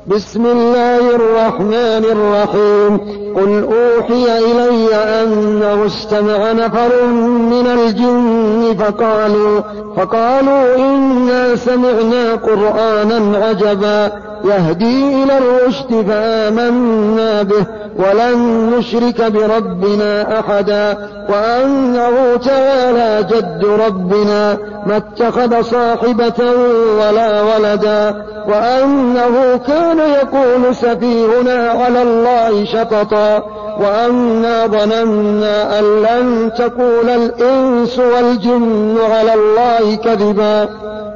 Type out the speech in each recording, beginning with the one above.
بسم الله الرحمن الرحيم. قل أوحي إلي أنه استمع نفر من الجن فقالوا إنا سمعنا قرآنا عجبا يهدي إلى الرشد فآمنا به ولن نشرك بربنا أحدا وأنه تعالى جد ربنا ما اتخذ صاحبة ولا ولدا وأنه كان يقول سفيهنا على الله شططا وأنا ظننا أن لن تقول الإنس والجن على الله كذبا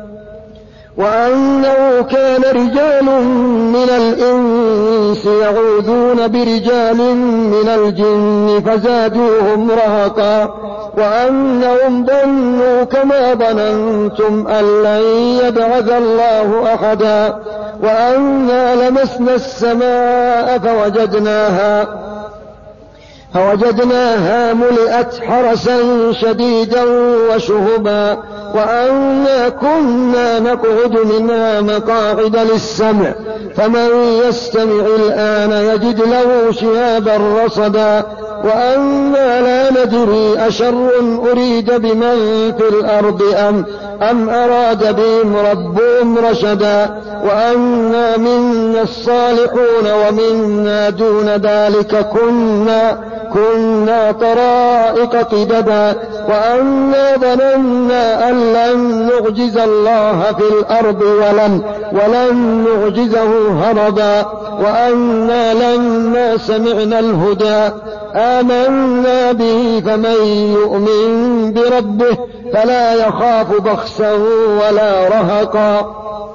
وأنه كان رجال من الإنس يعوذون برجال من الجن فزادوهم رهقا وأنهم ظنوا كما ظننتم أن لن يبعث الله أحدا وأنا لمسنا السماء فوجدناها ملئت حرسا شديدا وشهبا وأنا كنا نقعد منها مقاعد للسمع فمن يستمع الآن يجد له شهابا رصدا وأنا لا ندري أشر أريد بمن في الأرض أم أراد بهم ربهم رشدا وأنا منا الصالحون ومنا دون ذلك كنا طرائق قددا وأنا ظننا أن لن نعجز الله في الأرض ولن نعجزه هربا وأنا لما سمعنا الهدى آمنا به فمن يؤمن بربه فلا يخاف بخسا ولا رهقا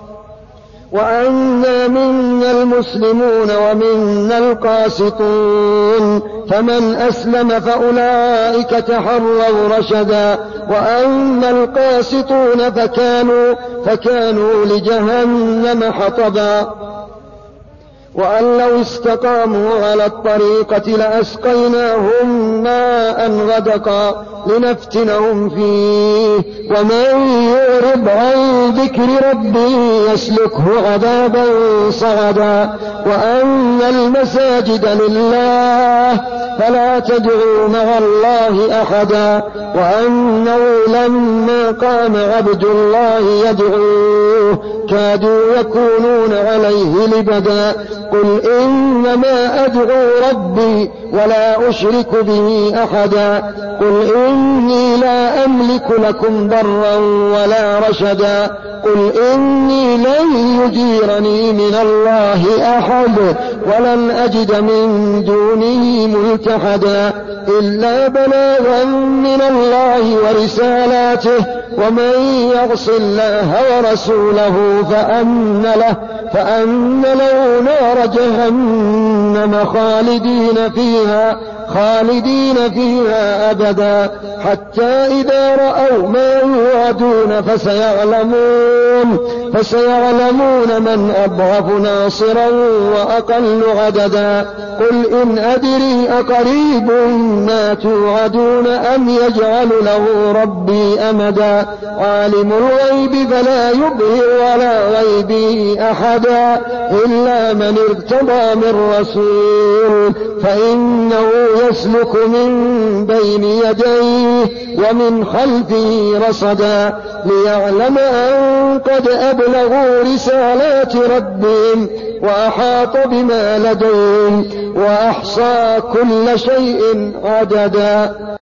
وأنا منا المسلمون ومنا القاسطون فمن أسلم فأولئك تحروا رشدا وأما القاسطون فكانوا لجهنم حطبا وأن لو استقاموا على الطريقة لأسقيناهم ماء غدقا لنفتنهم فيه ومن يعرض عن ذكر ربه يسلكه عذابا صعدا وأن المساجد لله فلا تدعوا مع الله أحدا وأنه لما قام عبد الله يدعوه كادوا يكونون عليه لبدا قل إنما أدعو ربي ولا أشرك به أحدا قل إني لا أملك لكم ضرا ولا رشدا قل إني لن يجيرني من الله أحد ولن أجد من دونه ملتحدا إلا بلاغا من الله ورسالاته ومن يعص الله ورسوله فأن له نار جهنم خالدين فيها أبدا حتى إذا رأوا ما يوعدون فسيعلمون من أضعف ناصرا وأقل عددا قل إن أدري أقريب ما توعدون أم يجعل له ربي أمدا عالم الغيب فلا يظهر على غيبه أحدا إلا من ارتضى من رسول فإنه يسلك من بين يديه ومن خلفه رصدا ليعلم أن قد أبلغوا رسالات ربهم وأحاط بما لديهم وأحصى كل شيء عددا.